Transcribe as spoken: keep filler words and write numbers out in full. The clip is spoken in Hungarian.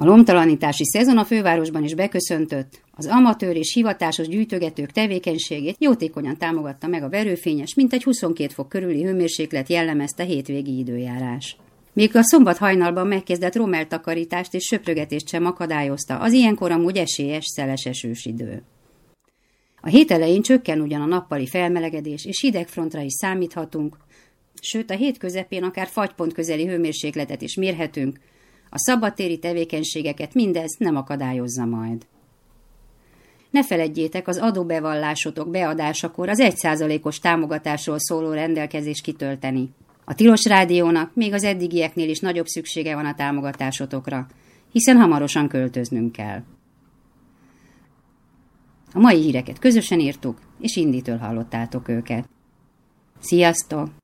A lomtalanítási szezon a fővárosban is beköszöntött, az amatőr és hivatásos gyűjtögetők tevékenységét jótékonyan támogatta meg a verőfényes, mintegy huszonkét fok körüli hőmérséklet jellemezte hétvégi időjárás. Még a szombat hajnalban megkezdett romeltakarítást és söprögetést sem akadályozta az ilyenkor amúgy esélyes, szeles esős idő. A hét elején csökken ugyan a nappali felmelegedés, és hidegfrontra is számíthatunk, sőt a hét közepén akár fagypont közeli hőmérsékletet is mérhetünk, a szabadtéri tevékenységeket mindez nem akadályozza majd. Ne feledjétek az adóbevallásotok beadásakor az egy százalékos támogatásról szóló rendelkezést kitölteni. A Tilos Rádiónak még az eddigieknél is nagyobb szüksége van a támogatásotokra, hiszen hamarosan költöznünk kell. A mai híreket közösen írtuk, és Inditől hallottátok őket. Sziasztok!